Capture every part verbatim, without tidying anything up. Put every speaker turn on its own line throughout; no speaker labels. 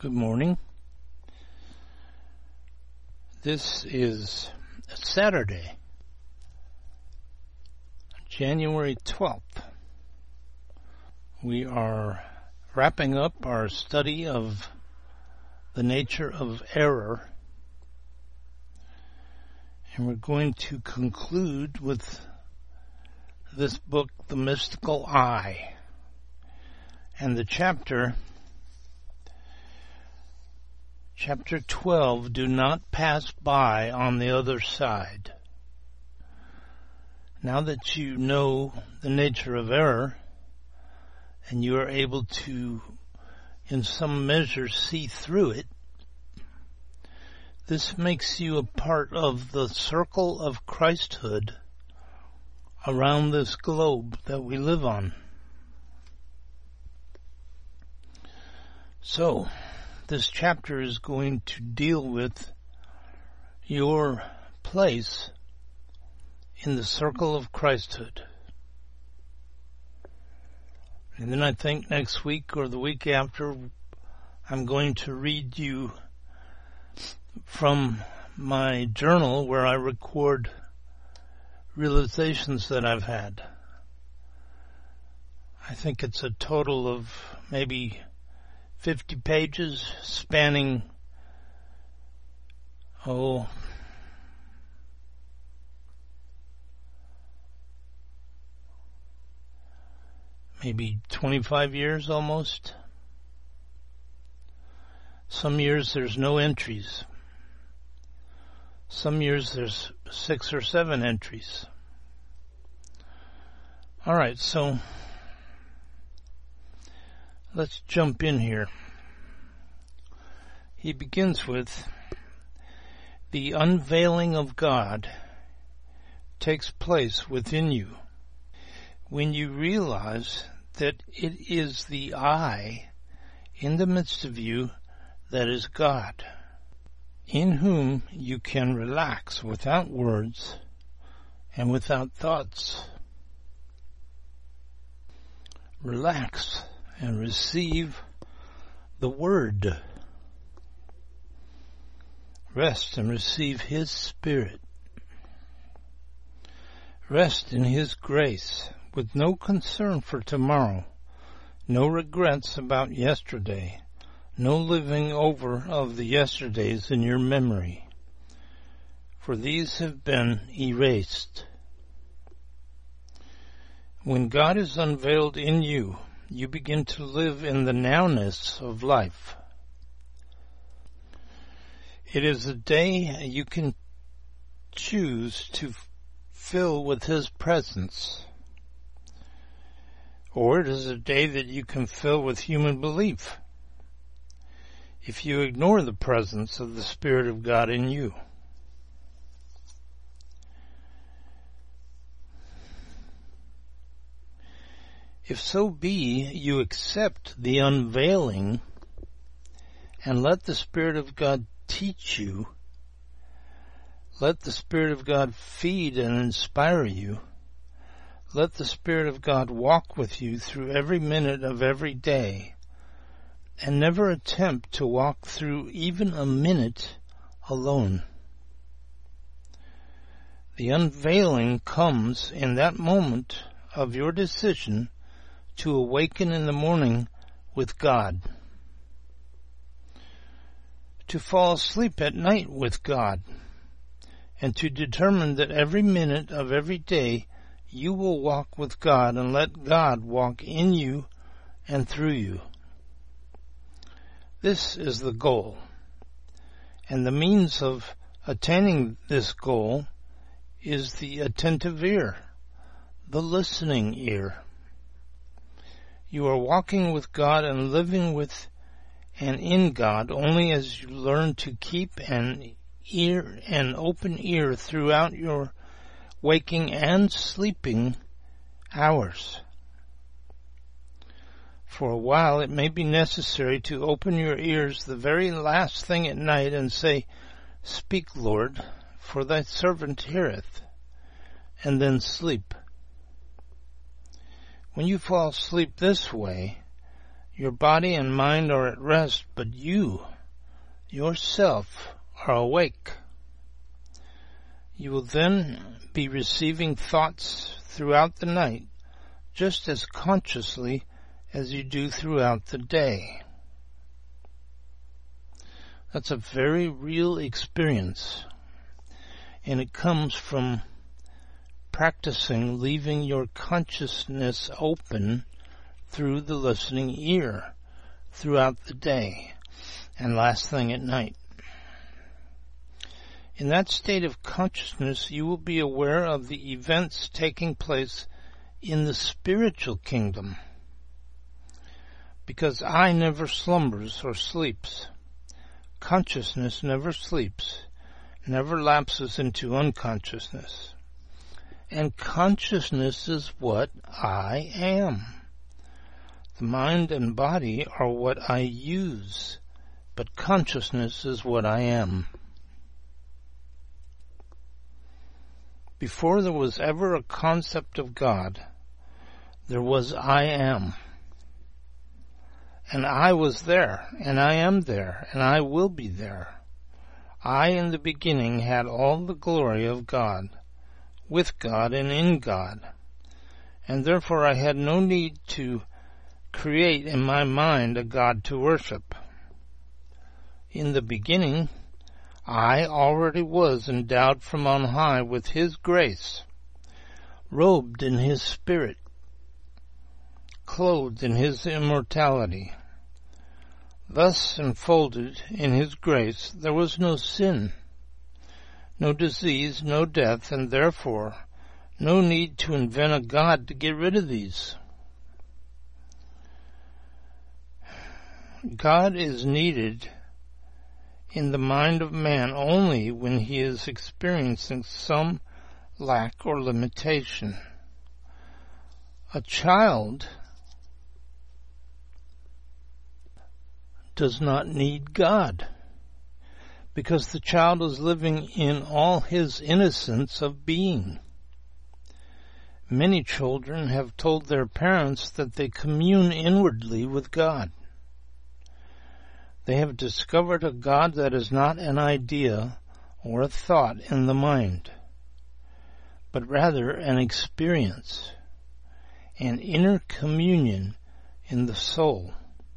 Good morning. This is Saturday, January twelfth. We are wrapping up our study of the nature of error, and we're going to conclude with this book, The Mystical Eye, and the chapter Chapter twelve, Do Not Pass By on the Other Side. Now that you know the nature of error, and you are able to, in some measure, see through it, this makes you a part of the circle of Christhood around this globe that we live on. So, this chapter is going to deal with your place in the circle of Christhood. And then I think next week or the week after, I'm going to read you from my journal where I record realizations that I've had. I think it's a total of maybe fifty pages spanning, oh, maybe twenty-five years almost. Some years there's no entries. Some years there's six or seven entries. All right, so let's jump in here. He begins with, the unveiling of God takes place within you when you realize that it is the I in the midst of you that is God, in whom you can relax without words and without thoughts. Relax and receive the Word. Rest and receive His Spirit. Rest in His grace with no concern for tomorrow, no regrets about yesterday, no living over of the yesterdays in your memory, for these have been erased. When God is unveiled in you, you begin to live in the nowness of life. It is a day you can choose to fill with His presence, or it is a day that you can fill with human belief if you ignore the presence of the Spirit of God in you. If so be you accept the unveiling and let the Spirit of God teach you, let the Spirit of God feed and inspire you, let the Spirit of God walk with you through every minute of every day, and never attempt to walk through even a minute alone. The unveiling comes in that moment of your decision to awaken in the morning with God, to fall asleep at night with God, and to determine that every minute of every day you will walk with God and let God walk in you and through you. This is the goal, and the means of attaining this goal is the attentive ear, the listening ear. You are walking with God and living with and in God only as you learn to keep an ear, an open ear throughout your waking and sleeping hours. For a while it may be necessary to open your ears the very last thing at night and say, Speak, Lord, for thy servant heareth, and then sleep. When you fall asleep this way, Your body and mind are at rest, but you, yourself, are awake. You will then be receiving thoughts throughout the night, just as consciously as you do throughout the day. That's a very real experience, and it comes from practicing leaving your consciousness open through the listening ear throughout the day and last thing at night. In that state of consciousness, you will be aware of the events taking place in the spiritual kingdom, because I never slumbers or sleeps. Consciousness never sleeps, never lapses into unconsciousness. And consciousness is what I am. The mind and body are what I use, but consciousness is what I am. Before there was ever a concept of God, there was I am. And I was there, and I am there, and I will be there. I in the beginning had all the glory of God, with God and in God, and therefore I had no need to create in my mind a God to worship. In the beginning, I already was endowed from on high with His grace, robed in His Spirit, clothed in His immortality. Thus enfolded in His grace, there was no sin, no disease, no death, and therefore no need to invent a God to get rid of these. God is needed in the mind of man only when he is experiencing some lack or limitation. A child does not need God, because the child is living in all his innocence of being. Many children have told their parents that they commune inwardly with God. They have discovered a God that is not an idea or a thought in the mind, but rather an experience, an inner communion in the soul.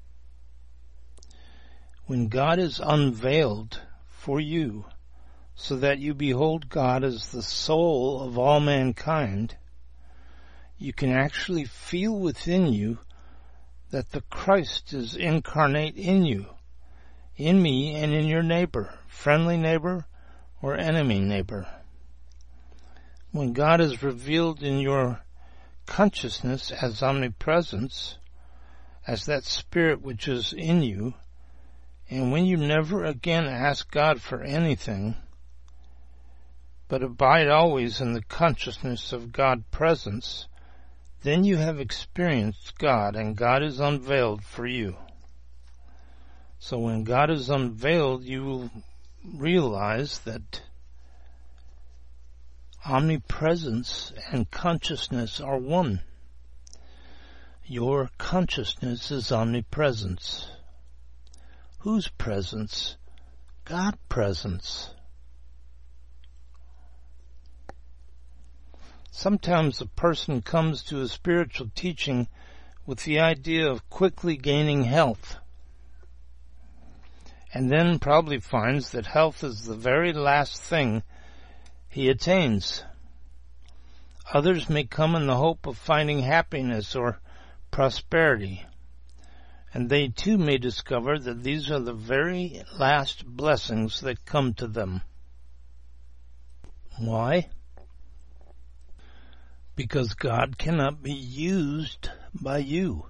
When God is unveiled for you, so that you behold God as the soul of all mankind, you can actually feel within you that the Christ is incarnate in you, in me and in your neighbor, friendly neighbor or enemy neighbor. When God is revealed in your consciousness as omnipresence, as that Spirit which is in you, and when you never again ask God for anything, but abide always in the consciousness of God's presence, then you have experienced God, and God is unveiled for you. So when God is unveiled, you will realize that omnipresence and consciousness are one. Your consciousness is omnipresence. Whose presence? God's presence. Sometimes a person comes to a spiritual teaching with the idea of quickly gaining health, and then probably finds that health is the very last thing he attains. Others may come in the hope of finding happiness or prosperity, and they too may discover that these are the very last blessings that come to them. Why? Because God cannot be used by you.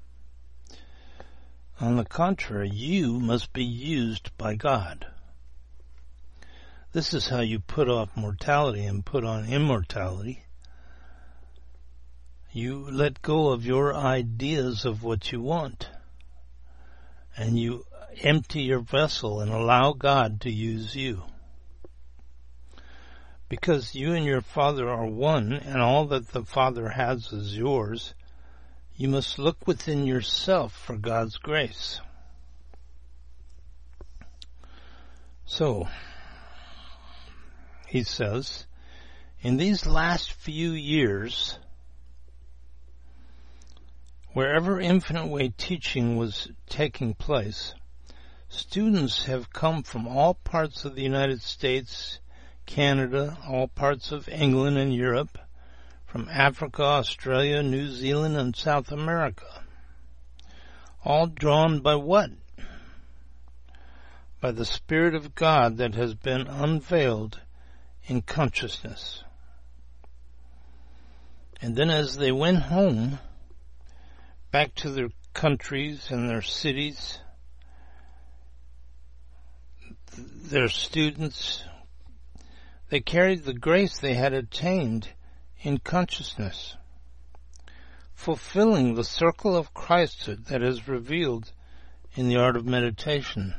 On the contrary, you must be used by God. This is how you put off mortality and put on immortality. You let go of your ideas of what you want, and you empty your vessel and allow God to use you. Because you and your Father are one, and all that the Father has is yours, You must look within yourself for God's grace. So, he says, in these last few years, wherever Infinite Way teaching was taking place, students have come from all parts of the United States, Canada, all parts of England and Europe, from Africa, Australia, New Zealand, and South America. All drawn by what? By the Spirit of God that has been unveiled in consciousness. And then as they went home, back to their countries and their cities, their students, they carried the grace they had attained in consciousness, fulfilling the circle of Christhood that is revealed in the art of meditation.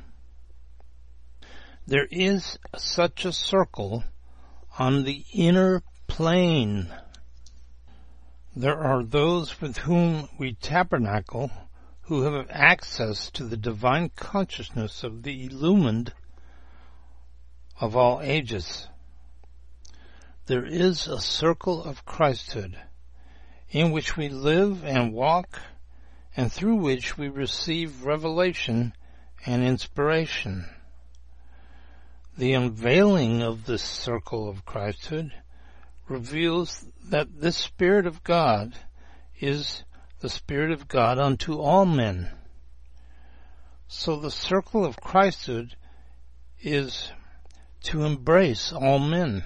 There is such a circle on the inner plane. There are those with whom we tabernacle who have access to the divine consciousness of the illumined of all ages. There is a circle of Christhood in which we live and walk, and through which we receive revelation and inspiration. The unveiling of this circle of Christhood reveals that this Spirit of God is the Spirit of God unto all men. So the circle of Christhood is to embrace all men.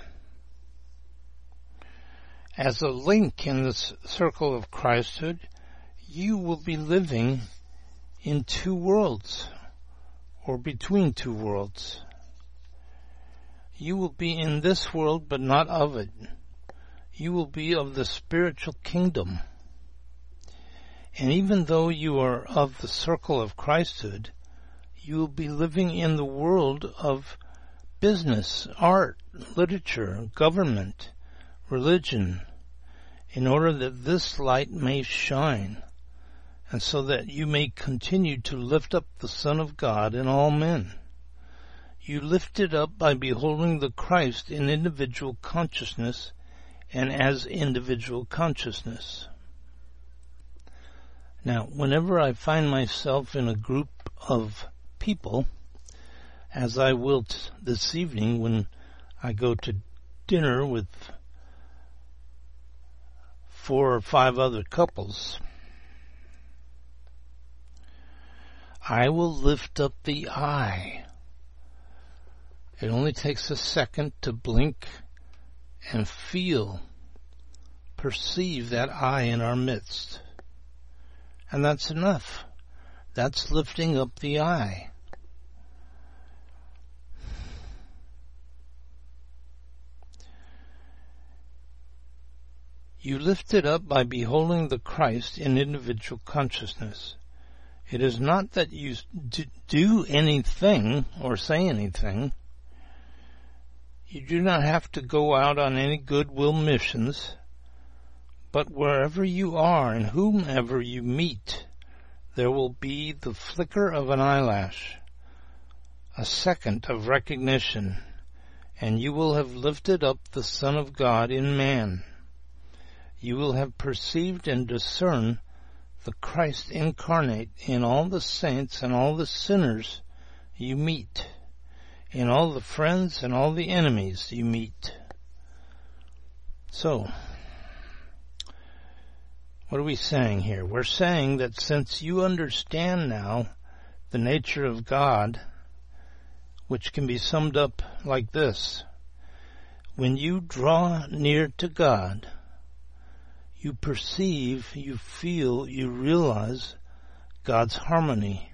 As a link in this circle of Christhood, you will be living in two worlds, or between two worlds. You will be in this world, but not of it. You will be of the spiritual kingdom. And even though you are of the circle of Christhood, you will be living in the world of business, art, literature, government, religion, in order that this light may shine, and so that you may continue to lift up the Son of God in all men. You lift it up by beholding the Christ in individual consciousness and as individual consciousness. Now, whenever I find myself in a group of people, as I will t- this evening when I go to dinner with four or five other couples, I will lift up the eye. It only takes a second to blink and feel, perceive that eye in our midst. And that's enough. That's lifting up the eye. You lift it up by beholding the Christ in individual consciousness. It is not that you do anything or say anything. You do not have to go out on any goodwill missions, but wherever you are and whomever you meet, there will be the flicker of an eyelash, a second of recognition, and you will have lifted up the Son of God in man. You will have perceived and discerned the Christ incarnate in all the saints and all the sinners you meet, in all the friends and all the enemies you meet. So, what are we saying here? We're saying that since you understand now the nature of God, which can be summed up like this: when you draw near to God, you perceive, you feel, you realize God's harmony,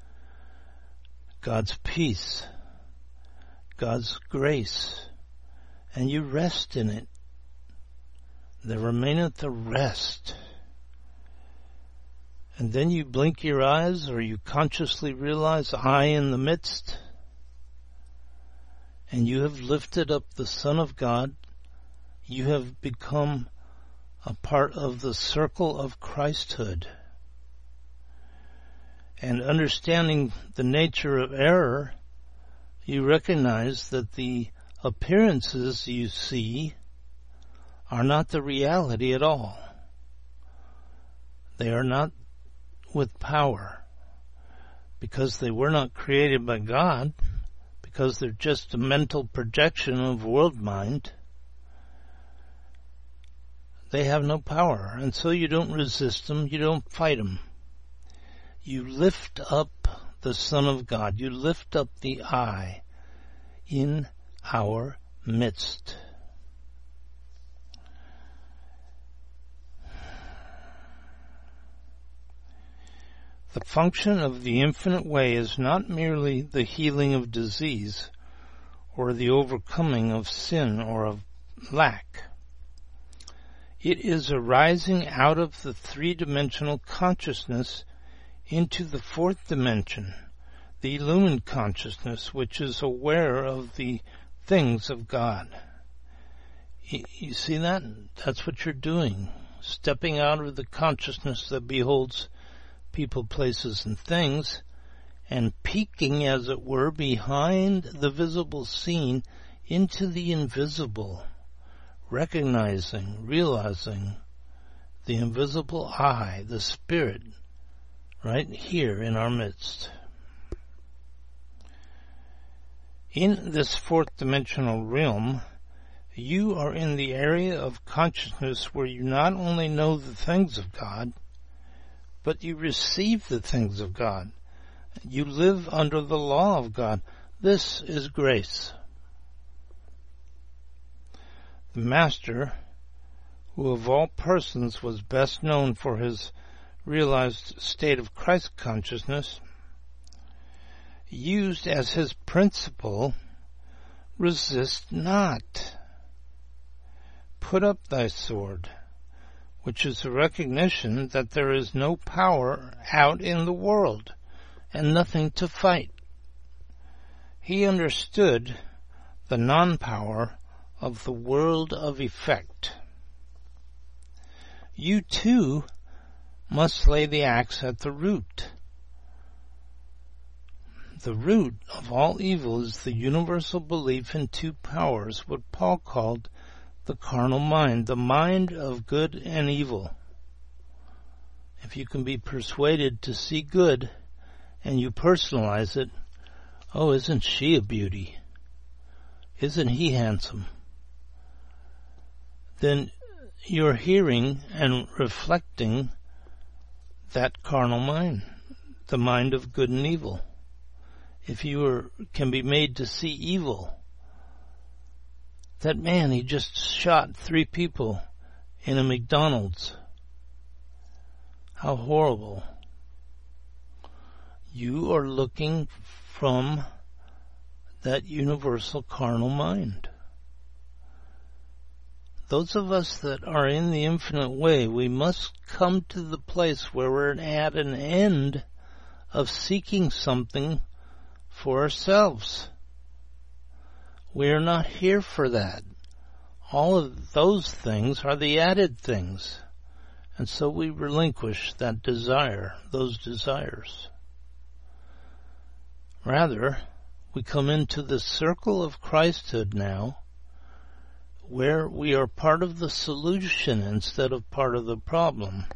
God's peace, God's grace, and you rest in it. There remaineth a rest. And then you blink your eyes, or you consciously realize I in the midst, and you have lifted up the Son of God. You have become a part of the circle of Christhood. And understanding the nature of error, you recognize that the appearances you see are not the reality at all. They are not with power, because they were not created by God, because they're just a mental projection of world mind. They have no power, and so you don't resist them, you don't fight them. You lift up the Son of God, you lift up the I in our midst. The function of the infinite way is not merely the healing of disease or the overcoming of sin or of lack. It is a rising out of the three-dimensional consciousness into the fourth dimension, the illumined consciousness, which is aware of the things of God. You see that? That's what you're doing, stepping out of the consciousness that beholds people, places, and things, and peeking, as it were, behind the visible scene into the invisible, recognizing, realizing the invisible I, the Spirit, right here in our midst. In this fourth dimensional realm, you are in the area of consciousness where you not only know the things of God, but you receive the things of God. You live under the law of God. This is grace. The Master, who of all persons was best known for his realized state of Christ consciousness, used as his principle, resist not. Put up thy sword, which is a recognition that there is no power out in the world and nothing to fight. He understood the non-power of the world of effect. You too must lay the axe at the root. The root of all evil is the universal belief in two powers, what Paul called the carnal mind, the mind of good and evil. If you can be persuaded to see good and you personalize it, oh, isn't she a beauty? Isn't he handsome? Then you're hearing and reflecting that carnal mind, the mind of good and evil. If you are, can be made to see evil, that man, he just shot three people in a McDonald's. How horrible. You are looking from that universal carnal mind. Those of us that are in the infinite way, we must come to the place where we're at an end of seeking something for ourselves. We are not here for that. All of those things are the added things. And so we relinquish that desire, those desires. Rather, we come into the circle of Christhood now, where we are part of the solution instead of part of the problem.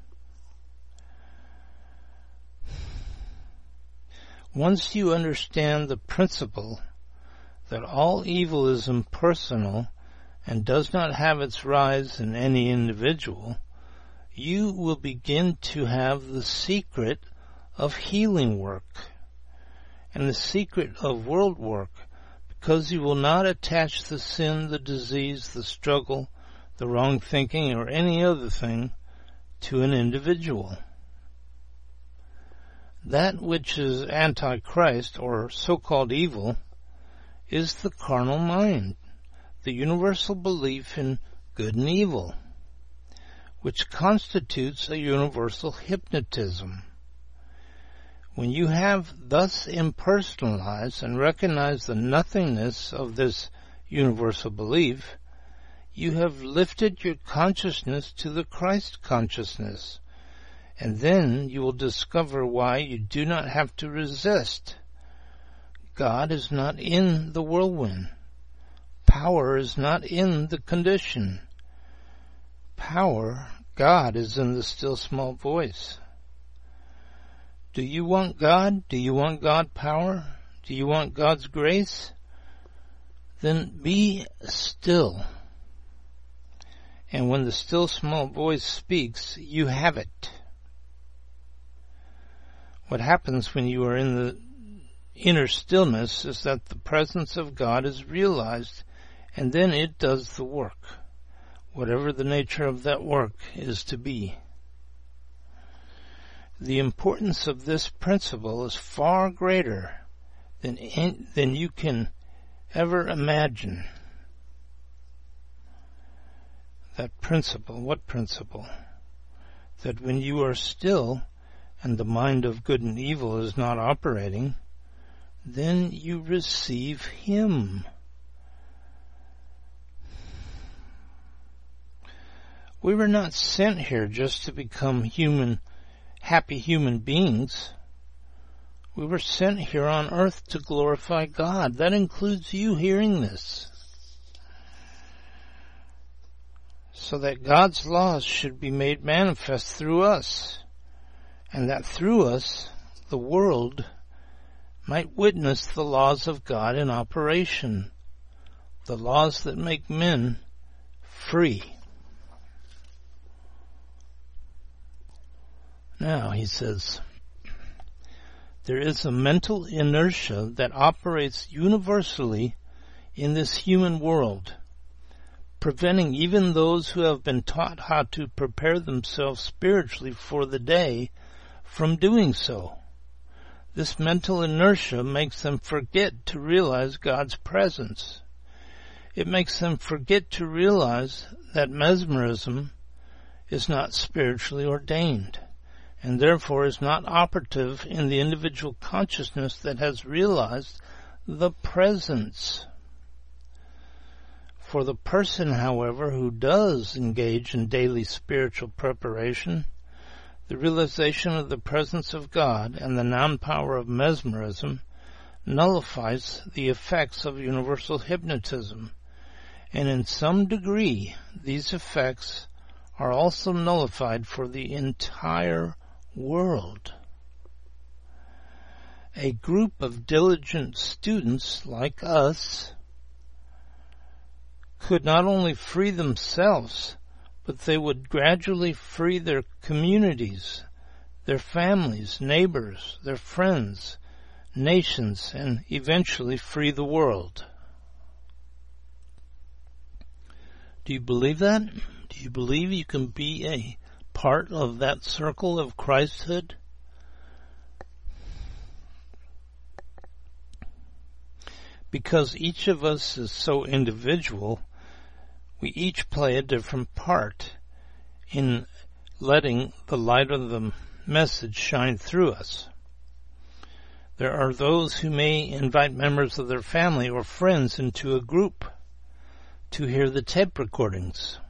Once you understand the principle that all evil is impersonal and does not have its rise in any individual, you will begin to have the secret of healing work and the secret of world work, because you will not attach the sin, the disease, the struggle, the wrong thinking, or any other thing to an individual. That which is antichrist, or so-called evil, is the carnal mind, the universal belief in good and evil, which constitutes a universal hypnotism. When you have thus impersonalized and recognized the nothingness of this universal belief, you have lifted your consciousness to the Christ consciousness, and then you will discover why you do not have to resist. God is not in the whirlwind. Power is not in the condition. Power, God is in the still small voice. Do you want God? Do you want God power? Do you want God's grace? Then be still. And when the still small voice speaks, you have it. What happens when you are in the inner stillness is that the presence of God is realized, and then it does the work, whatever the nature of that work is to be. The importance of this principle is far greater than, in, than you can ever imagine. That principle, what principle? That when you are still and the mind of good and evil is not operating, then you receive Him. We were not sent here just to become human, happy human beings. We were sent here on earth to glorify God. That includes you hearing this. So that God's laws should be made manifest through us, and that through us the world might witness the laws of God in operation, the laws that make men free. Now, he says, there is a mental inertia that operates universally in this human world, preventing even those who have been taught how to prepare themselves spiritually for the day from doing so. This mental inertia makes them forget to realize God's presence. It makes them forget to realize that mesmerism is not spiritually ordained, and therefore is not operative in the individual consciousness that has realized the presence. For the person, however, who does engage in daily spiritual preparation, the realization of the presence of God and the non-power of mesmerism nullifies the effects of universal hypnotism, and in some degree these effects are also nullified for the entire world. A group of diligent students like us could not only free themselves, but they would gradually free their communities, their families, neighbors, their friends, nations, and eventually free the world. Do you believe that? Do you believe you can be a part of that circle of Christhood? Because each of us is so individual, we each play a different part in letting the light of the message shine through us. There are those who may invite members of their family or friends into a group to hear the tape recordings.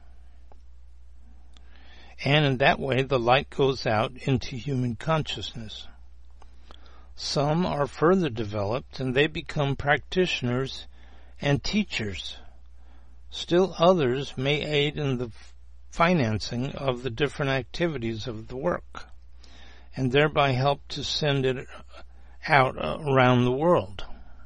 And in that way the light goes out into human consciousness. Some are further developed and they become practitioners and teachers. Still others may aid in the financing of the different activities of the work, and thereby help to send it out around the world.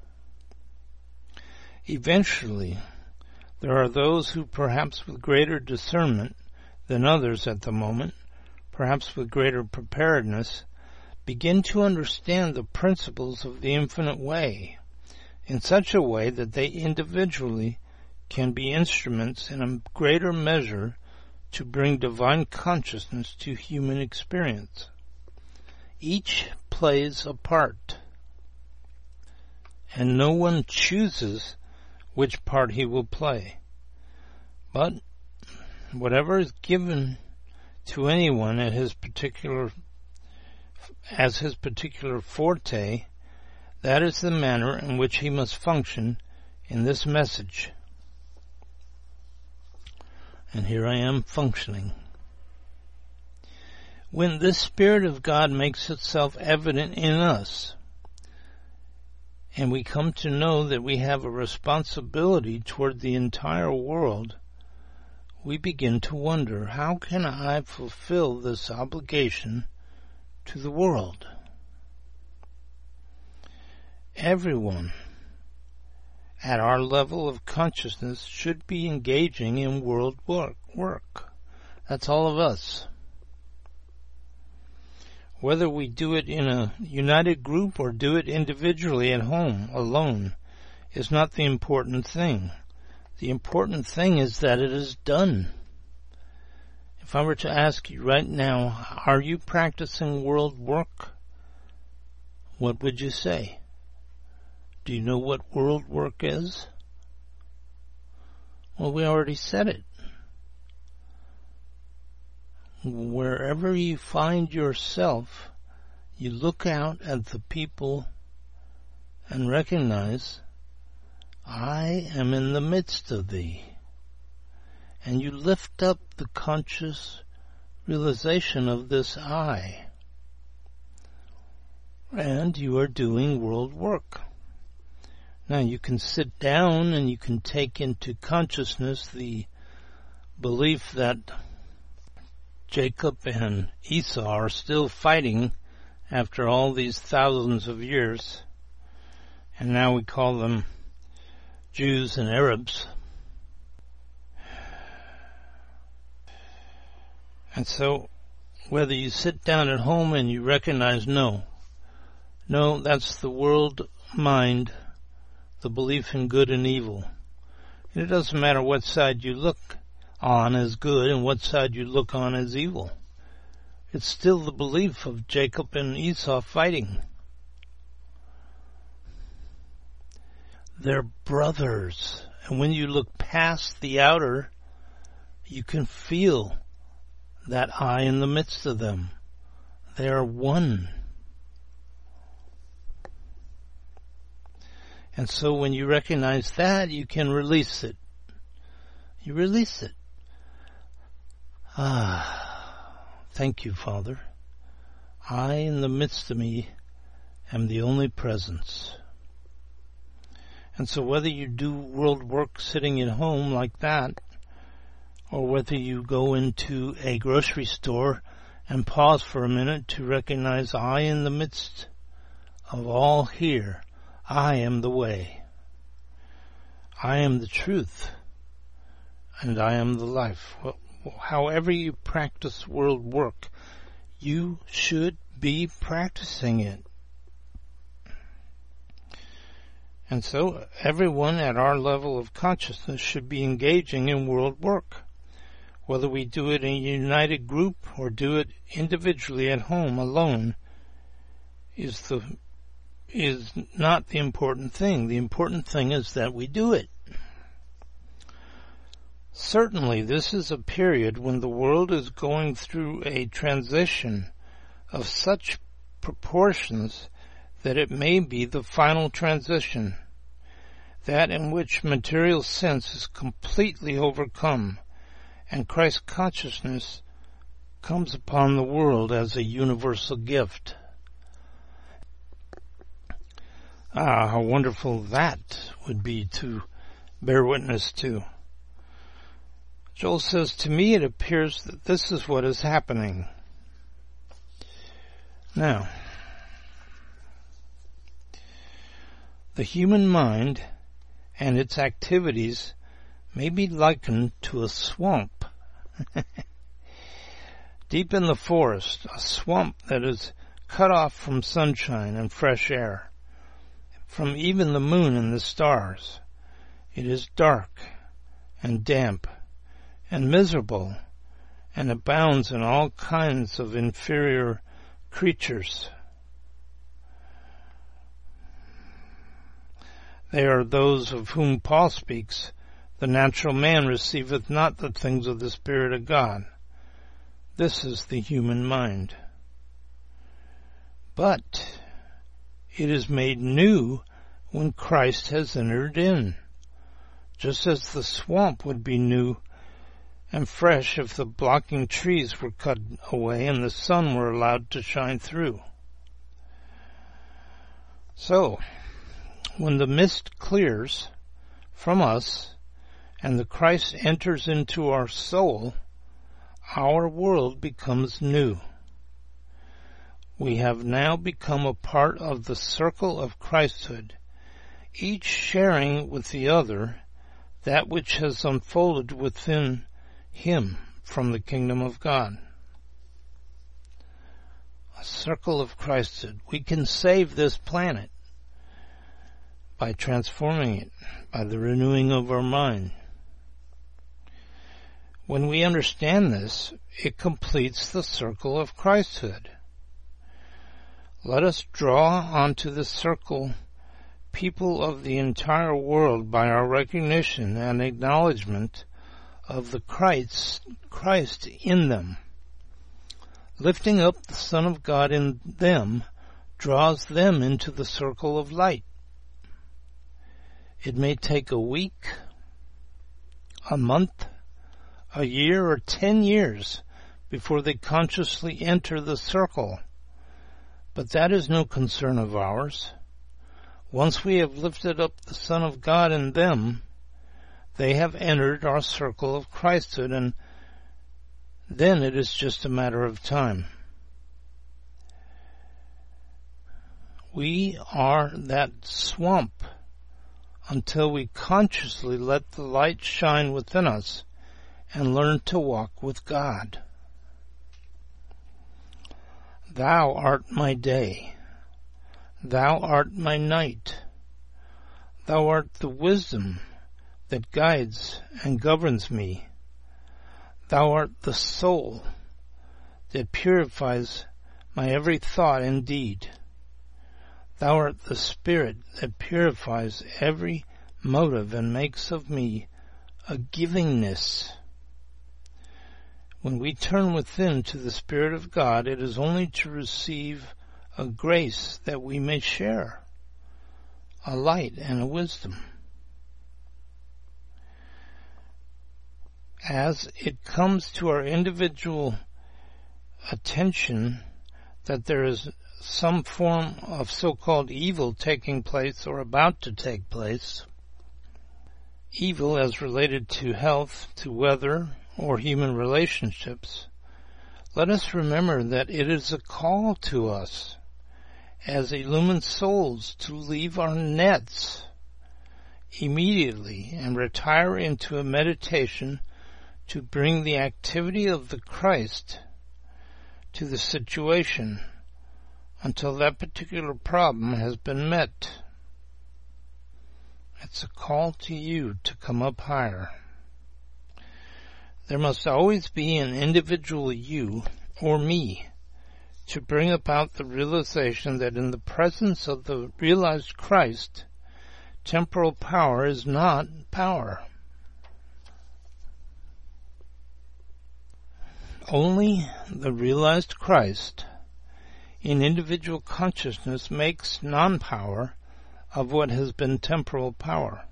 Eventually, there are those who, perhaps with greater discernment than others at the moment, perhaps with greater preparedness, begin to understand the principles of the infinite way in such a way that they individually can be instruments in a greater measure to bring divine consciousness to human experience. Each plays a part, and no one chooses which part he will play. But whatever is given to anyone at his particular, as his particular forte, that is the manner in which he must function in this message. and here I am functioning. When this Spirit of God makes itself evident in us, and we come to know that we have a responsibility toward the entire world, we begin to wonder, how can I fulfill this obligation to the world? Everyone at our level of consciousness should be engaging in world work. work. That's all of us. Whether we do it in a united group or do it individually at home, alone, is not the important thing. The important thing is that it is done. If I were to ask you right now, are you practicing world work? What would you say? Do you know what world work is? Well, we already said it. Wherever you find yourself, you look out at the people and recognize, I am in the midst of thee. And you lift up the conscious realization of this I. And you are doing world work. Now you can sit down and you can take into consciousness the belief that Jacob and Esau are still fighting after all these thousands of years. And now we call them Jews and Arabs. And so, whether you sit down at home and you recognize, no, no, that's the world mind, the belief in good and evil. And it doesn't matter what side you look on as good and what side you look on as evil. It's still the belief of Jacob and Esau fighting. They're brothers. And when you look past the outer, you can feel that I in the midst of them. They are one. And so when you recognize that, you can release it. You release it. Ah, thank you, Father. I in the midst of me am the only presence. And so whether you do world work sitting at home like that, or whether you go into a grocery store and pause for a minute to recognize I in the midst of all here, I am the way. I am the truth. And I am the life. Well, however you practice world work, you should be practicing it. And so everyone at our level of consciousness should be engaging in world work. Whether we do it in a united group or do it individually at home alone is the is not the important thing. The important thing is that we do it. Certainly, this is a period when the world is going through a transition of such proportions that it may be the final transition, that in which material sense is completely overcome, and Christ consciousness comes upon the world as a universal gift. Ah, how wonderful that would be to bear witness to. Joel says, to me it appears that this is what is happening. Now, the human mind and its activities may be likened to a swamp. Deep in the forest, a swamp that is cut off from sunshine and fresh air, from even the moon and the stars. It is dark and damp and miserable, and abounds in all kinds of inferior creatures. They are those of whom Paul speaks, the natural man receiveth not the things of the Spirit of God. This is the human mind. But it is made new when Christ has entered in, just as the swamp would be new and fresh if the blocking trees were cut away and the sun were allowed to shine through. So, when the mist clears from us and the Christ enters into our soul, our world becomes new. We have now become a part of the circle of Christhood, each sharing with the other that which has unfolded within him from the kingdom of God. A circle of Christhood. We can save this planet by transforming it, by the renewing of our mind. When we understand this, it completes the circle of Christhood. Let us draw onto this circle people of the entire world by our recognition and acknowledgement of the Christ, Christ in them. Lifting up the Son of God in them draws them into the circle of light. It may take a week, a month, a year, or ten years before they consciously enter the circle, but that is no concern of ours. Once we have lifted up the Son of God in them, they have entered our circle of Christhood, and then it is just a matter of time. We are that swamp until we consciously let the light shine within us and learn to walk with God. Thou art my day. Thou art my night. Thou art the wisdom that guides and governs me. Thou art the soul that purifies my every thought and deed. Thou art the spirit that purifies every motive and makes of me a givingness. When we turn within to the Spirit of God, it is only to receive a grace that we may share, a light and a wisdom. As it comes to our individual attention that there is some form of so-called evil taking place or about to take place, evil as related to health, to weather, or human relationships, let us remember that it is a call to us as illumined souls to leave our nets immediately and retire into a meditation to bring the activity of the Christ to the situation until that particular problem has been met. It's a call to you to come up higher. There must always be an individual you or me to bring about the realization that in the presence of the realized Christ, temporal power is not power. Only the realized Christ in individual consciousness makes non-power of what has been temporal power.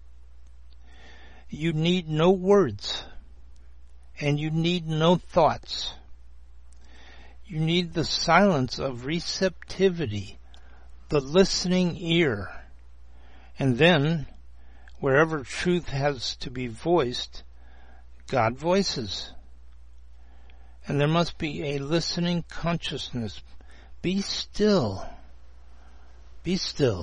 You need no words, and you need no thoughts. You need the silence of receptivity, the listening ear, and then, wherever truth has to be voiced, God voices. And there must be a listening consciousness. Be still. Be still.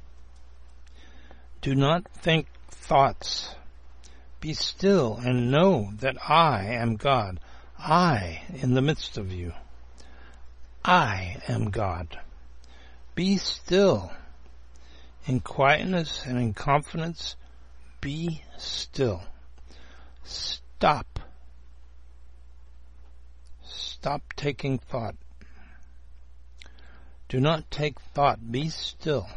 Do not think thoughts. Be still and know that I am God. I in the midst of you. I am God. Be still. In quietness and in confidence, be still. Stop. Stop taking thought. Do not take thought. Be still.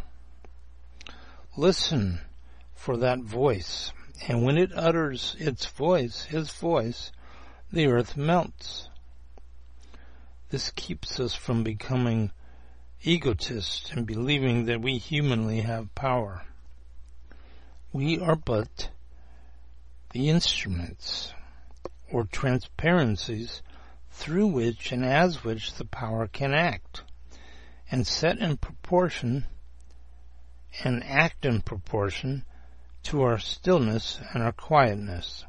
Listen for that voice. And when it utters its voice, his voice, the earth melts. This keeps us from becoming egotists and believing that we humanly have power. We are but the instruments, or transparencies through which and as which the power can act, and set in proportion and act in proportion to our stillness and our quietness.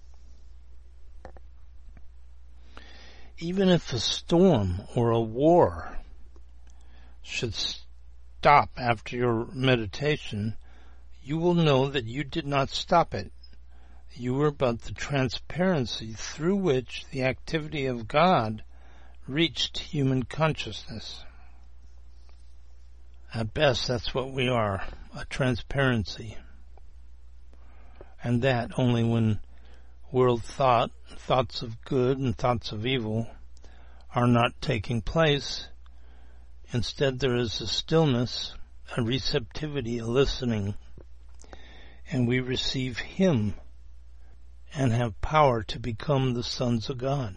Even if a storm or a war should stop after your meditation, you will know that you did not stop it. You were but the transparency through which the activity of God reached human consciousness. At best, that's what we are, a transparency. And that only when world thought, thoughts of good and thoughts of evil, are not taking place. Instead, there is a stillness, a receptivity, a listening, and we receive Him and have power to become the sons of God.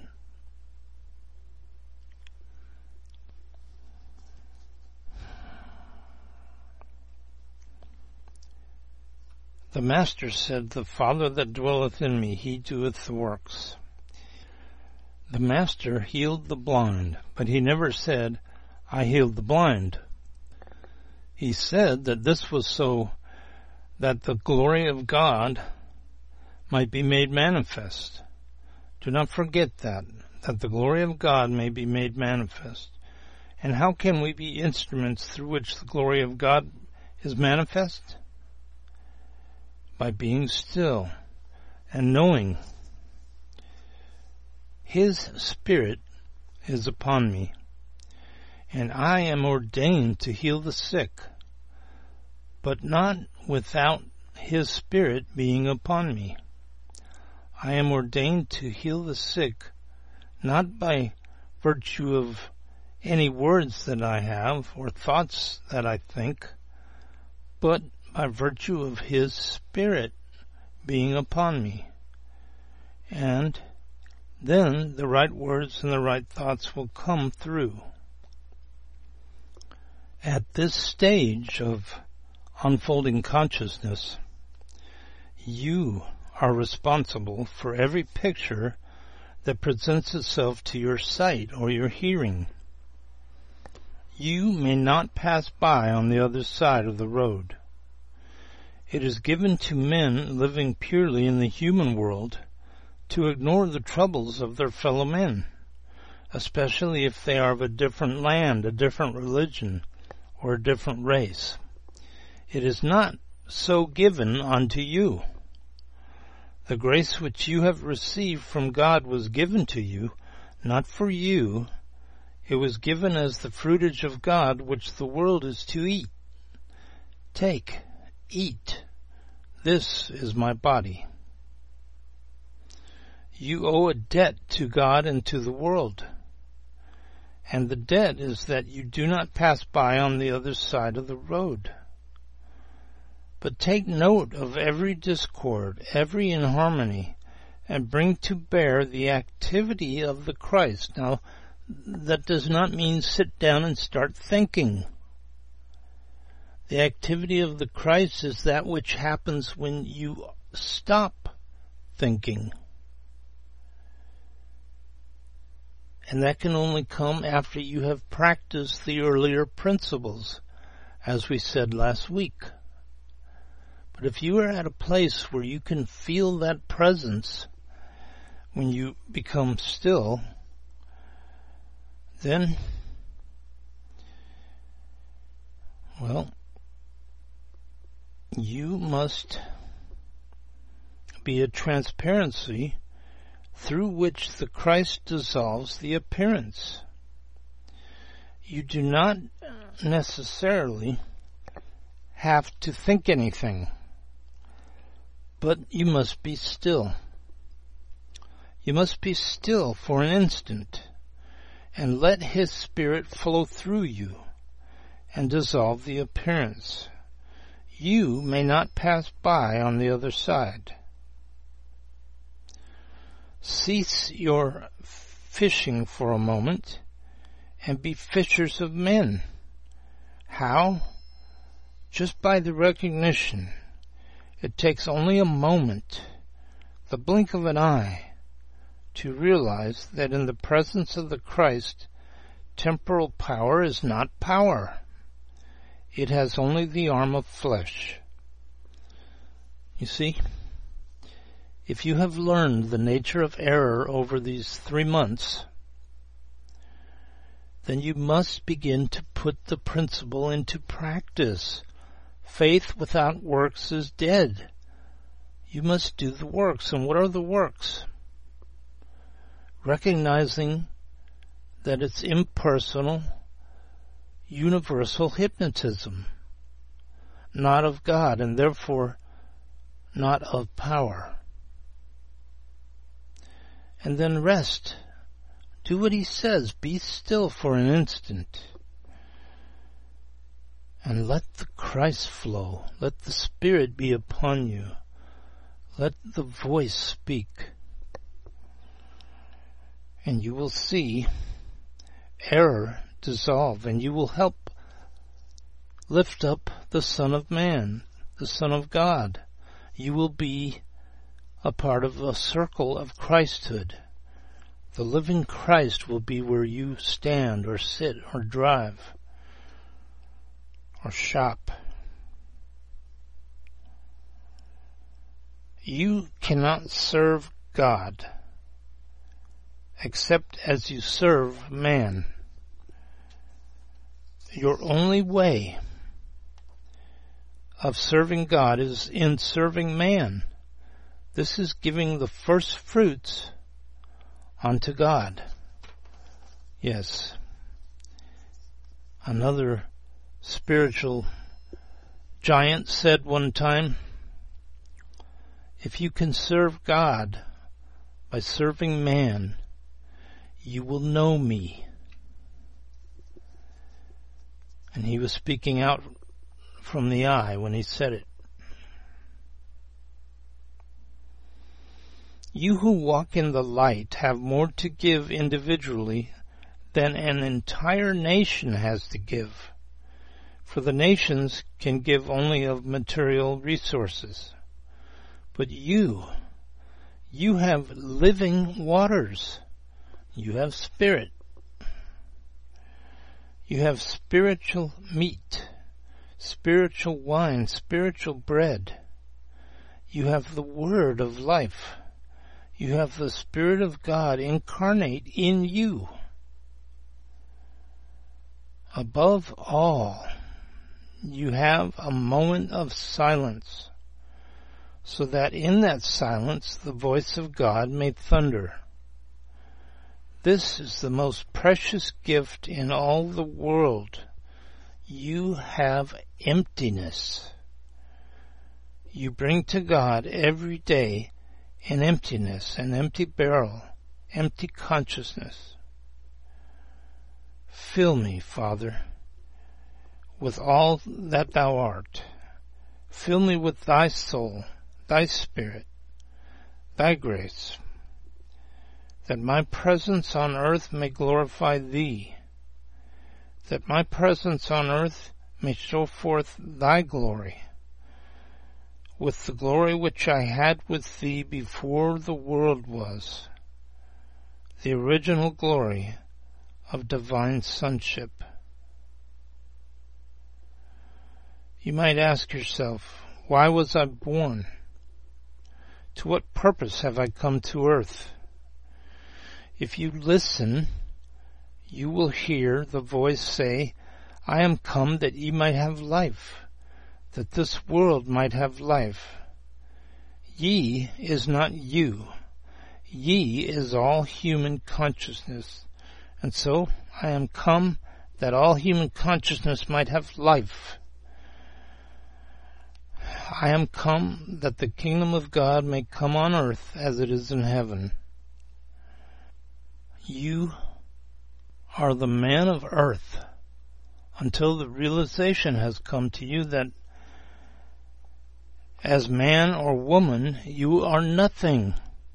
The Master said, "The Father that dwelleth in me, He doeth the works." The Master healed the blind, but He never said, "I healed the blind." He said that this was so that the glory of God might be made manifest. Do not forget that, that the glory of God may be made manifest. And how can we be instruments through which the glory of God is manifest? By being still and knowing His Spirit is upon me, and I am ordained to heal the sick, but not without His Spirit being upon me. I am ordained to heal the sick, not by virtue of any words that I have or thoughts that I think, but by virtue of His Spirit being upon me. And then the right words and the right thoughts will come through. At this stage of unfolding consciousness, you are responsible for every picture that presents itself to your sight or your hearing. You may not pass by on the other side of the road. It is given to men living purely in the human world to ignore the troubles of their fellow men, especially if they are of a different land, a different religion, or a different race. It is not so given unto you. The grace which you have received from God was given to you, not for you. It was given as the fruitage of God, which the world is to eat. Take, eat. This is my body. You owe a debt to God and to the world. And the debt is that you do not pass by on the other side of the road. But take note of every discord, every inharmony, and bring to bear the activity of the Christ. Now, that does not mean sit down and start thinking. The activity of the Christ is that which happens when you stop thinking. And that can only come after you have practiced the earlier principles, as we said last week. But if you are at a place where you can feel that presence when you become still, then, well, you must be a transparency through which the Christ dissolves the appearance. You do not necessarily have to think anything, but you must be still. You must be still for an instant and let His Spirit flow through you and dissolve the appearance. You may not pass by on the other side. Cease your fishing for a moment and be fishers of men. How? Just by the recognition. It takes only a moment, the blink of an eye, to realize that in the presence of the Christ, temporal power is not power. It has only the arm of flesh. You see, if you have learned the nature of error over these three months, then you must begin to put the principle into practice. Faith without works is dead. You must do the works. And what are the works? Recognizing that it's impersonal, universal hypnotism, not of God, and therefore not of power. And then rest. Do what he says. Be still for an instant. And let the Christ flow. Let the Spirit be upon you. Let the voice speak. And you will see error dissolve, and you will help lift up the Son of Man, the Son of God. You will be a part of a circle of Christhood. The living Christ will be where you stand or sit or drive or shop. You cannot serve God except as you serve man. Your only way of serving God is in serving man. This is giving the first fruits unto God. Yes. Another spiritual giant said one time, if you can serve God by serving man, you will know me. And he was speaking out from the eye when he said it. You who walk in the light have more to give individually than an entire nation has to give. For the nations can give only of material resources. But you, you have living waters. You have spirit. You have spiritual meat, spiritual wine, spiritual bread. You have the word of life. You have the Spirit of God incarnate in you. Above all, you have a moment of silence, so that in that silence the voice of God may thunder. This is the most precious gift in all the world. You have emptiness. You bring to God every day an emptiness, an empty barrel, empty consciousness. Fill me, Father, with all that thou art. Fill me with thy soul, thy spirit, thy grace, that my presence on earth may glorify thee, that my presence on earth may show forth thy glory, with the glory which I had with thee before the world was, the original glory of divine sonship. You might ask yourself, why was I born? To what purpose have I come to earth? If you listen, you will hear the voice say, I am come that ye might have life, that this world might have life. Ye is not you. Ye is all human consciousness. And so I am come that all human consciousness might have life. I am come that the kingdom of God may come on earth as it is in heaven. You are the man of earth until the realization has come to you that as man or woman, you are nothing.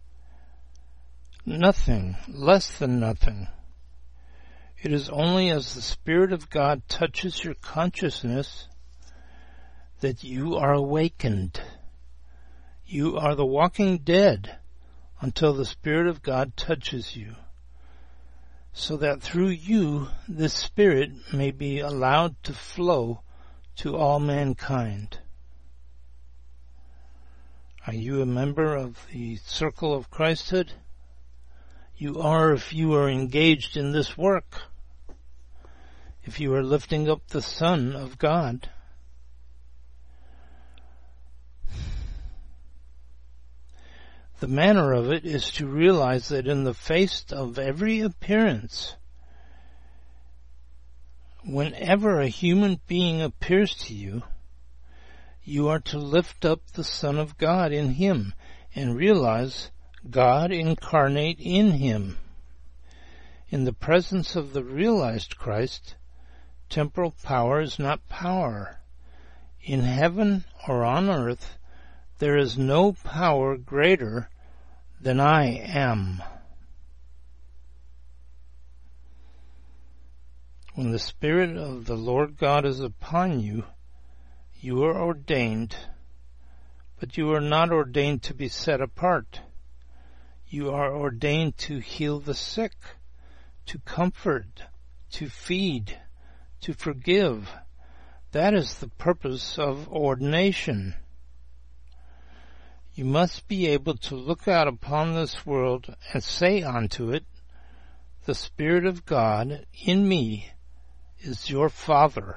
Nothing, less than nothing. It is only as the Spirit of God touches your consciousness that you are awakened. You are the walking dead until the Spirit of God touches you, so that through you this Spirit may be allowed to flow to all mankind. Are you a member of the circle of Christhood? You are if you are engaged in this work, if you are lifting up the Son of God. The manner of it is to realize that in the face of every appearance, whenever a human being appears to you, you are to lift up the Son of God in him and realize God incarnate in him. In the presence of the realized Christ, temporal power is not power. In heaven or on earth, there is no power greater than I am. When the Spirit of the Lord God is upon you, you are ordained, but you are not ordained to be set apart. You are ordained to heal the sick, to comfort, to feed, to forgive. That is the purpose of ordination. You must be able to look out upon this world and say unto it, the Spirit of God in me is your Father.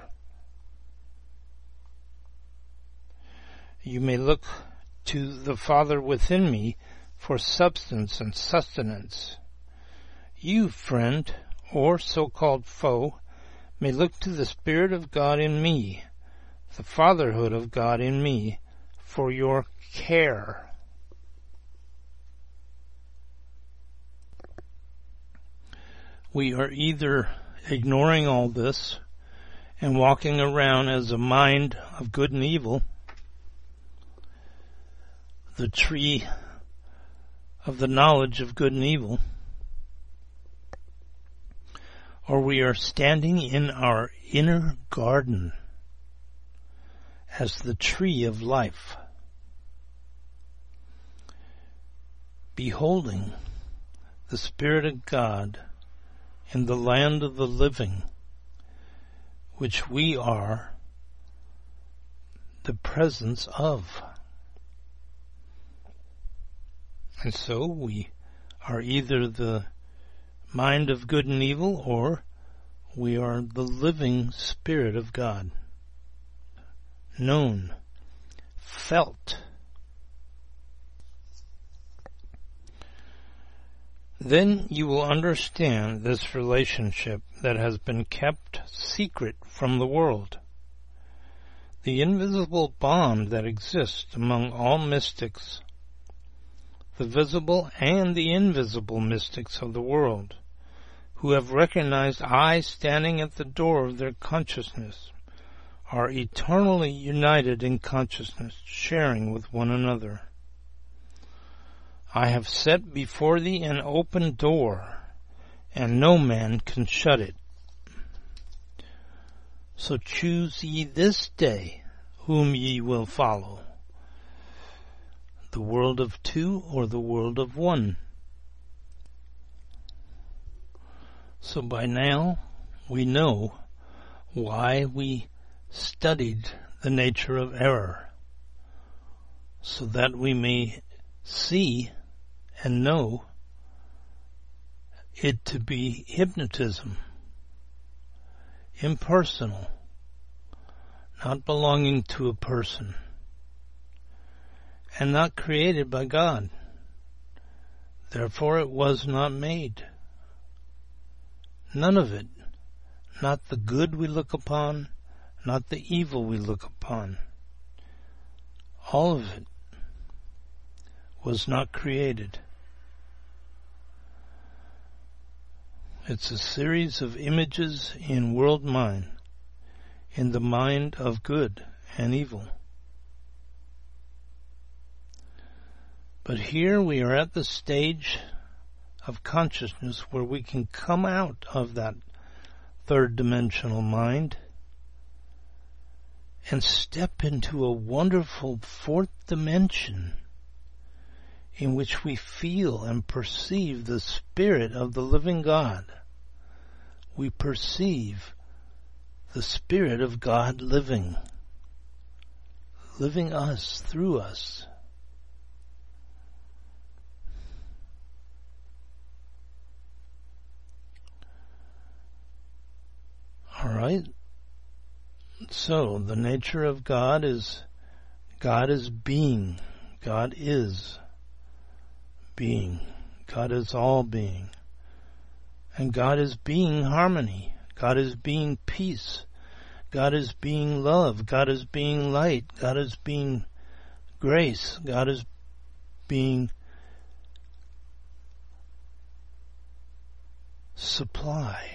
You may look to the Father within me for substance and sustenance. You, friend, or so-called foe, may look to the Spirit of God in me, the fatherhood of God in me, for your care. We are either ignoring all this and walking around as a mind of good and evil, the tree of the knowledge of good and evil, or we are standing in our inner garden as the tree of life, beholding the Spirit of God in the land of the living, which we are the presence of. And so we are either the mind of good and evil, or we are the living Spirit of God, known, felt. Then you will understand this relationship that has been kept secret from the world. The invisible bond that exists among all mystics, the visible and the invisible mystics of the world, who have recognized I standing at the door of their consciousness, are eternally united in consciousness, sharing with one another. I have set before thee an open door, and no man can shut it. So choose ye this day whom ye will follow, the world of two or the world of one. So by now we know why we studied the nature of error, so that we may see and know it to be hypnotism, impersonal, not belonging to a person, and not created by God. Therefore it was not made. None of it, not the good we look upon, not the evil we look upon. All of it was not created. It's a series of images in world mind, in the mind of good and evil. But here we are at the stage of consciousness where we can come out of that third dimensional mind and step into a wonderful fourth dimension in which we feel and perceive the Spirit of the living God. We perceive the Spirit of God living, living us, through us. All right. So the nature of God is, God is being. God is being. God is all being. And God is being harmony. God is being peace. God is being love. God is being light. God is being grace. God is being supply.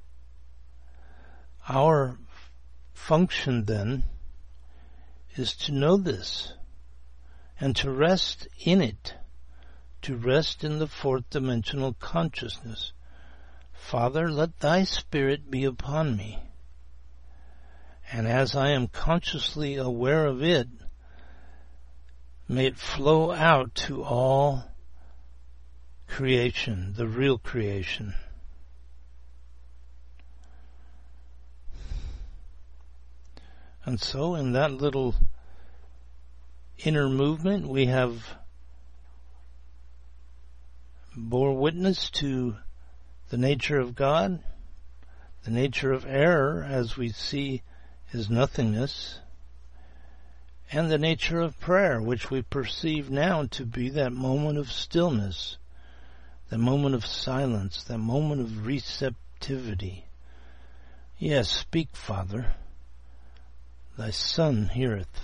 Our function then is to know this and to rest in it, to rest in the fourth dimensional consciousness. Father, let thy Spirit be upon me. And as I am consciously aware of it, may it flow out to all creation, the real creation. And so in that little inner movement, we have bore witness to the nature of God, the nature of error, as we see is nothingness, and the nature of prayer, which we perceive now to be that moment of stillness, that moment of silence, that moment of receptivity. Yes, speak, Father. Thy Son heareth.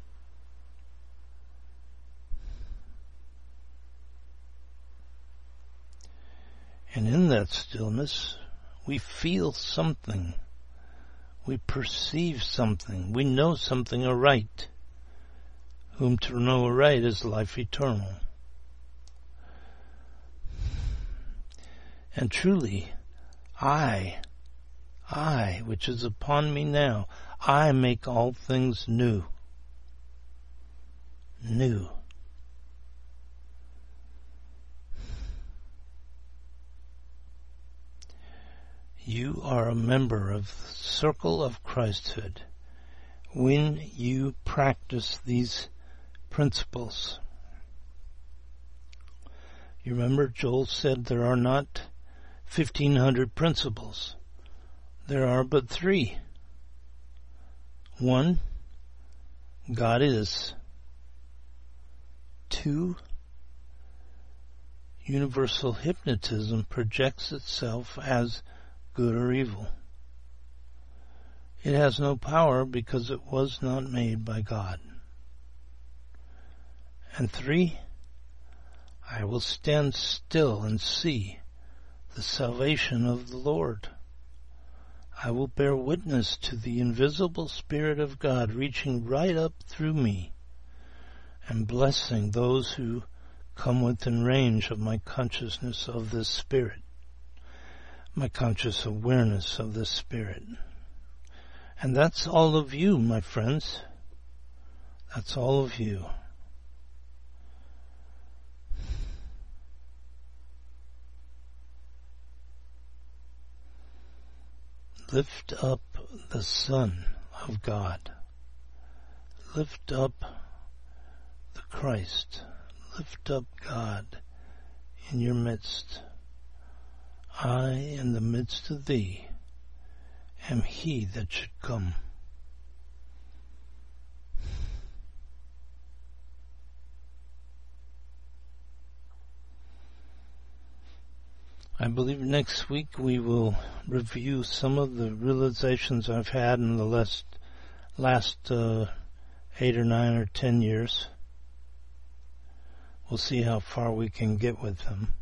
And in that stillness, we feel something. We perceive something. We know something aright. Whom to know aright is life eternal. And truly, I, I, which is upon me now, I make all things new. New. You are a member of the circle of Christhood when you practice these principles. You remember Joel said there are not fifteen hundred principles. There are but three. One, God is. Two, universal hypnotism projects itself as good or evil. It has no power because it was not made by God. And three, I will stand still and see the salvation of the Lord. I will bear witness to the invisible Spirit of God reaching right up through me and blessing those who come within range of my consciousness of this Spirit, my conscious awareness of this Spirit. And that's all of you, my friends. That's all of you. Lift up the Son of God. Lift up the Christ. Lift up God in your midst. I, in the midst of thee, am he that should come. I believe next week we will review some of the realizations I've had in the last, last uh, eight or nine or ten years. We'll see how far we can get with them.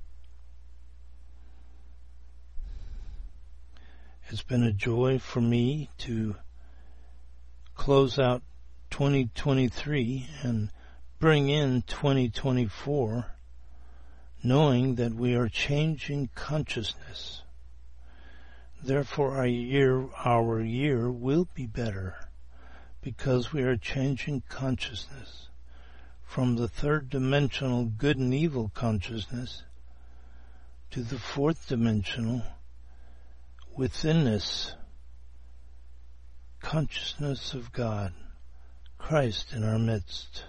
It's been a joy for me to close out twenty twenty-three and bring in twenty twenty-four, knowing that we are changing consciousness. Therefore our year, our year will be better because we are changing consciousness from the third dimensional good and evil consciousness to the fourth dimensional withinness, consciousness of God, Christ in our midst.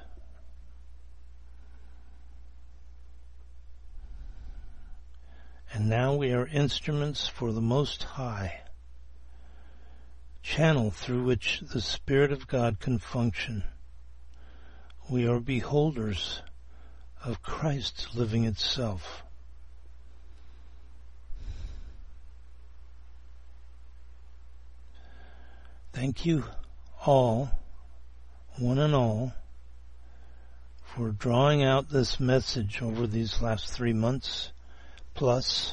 And now we are instruments for the Most High, channel through which the Spirit of God can function. We are beholders of Christ living itself. Thank you all, one and all, for drawing out this message over these last three months plus.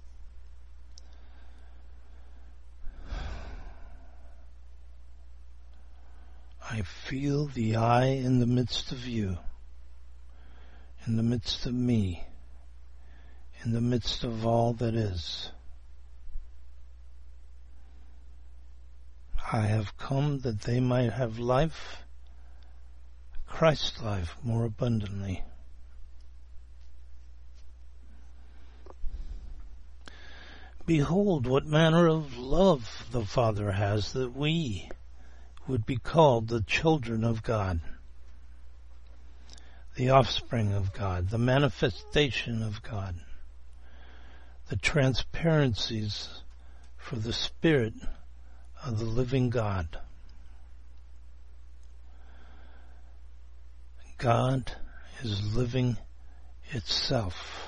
I feel the I in the midst of you, in the midst of me, in the midst of all that is. I have come that they might have life, Christ life, more abundantly. Behold what manner of love the Father has, that we would be called the children of God, the offspring of God, the manifestation of God, the transparencies for the Spirit of the living God. God is living itself.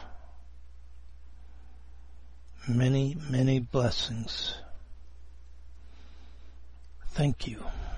Many, many blessings. Thank you.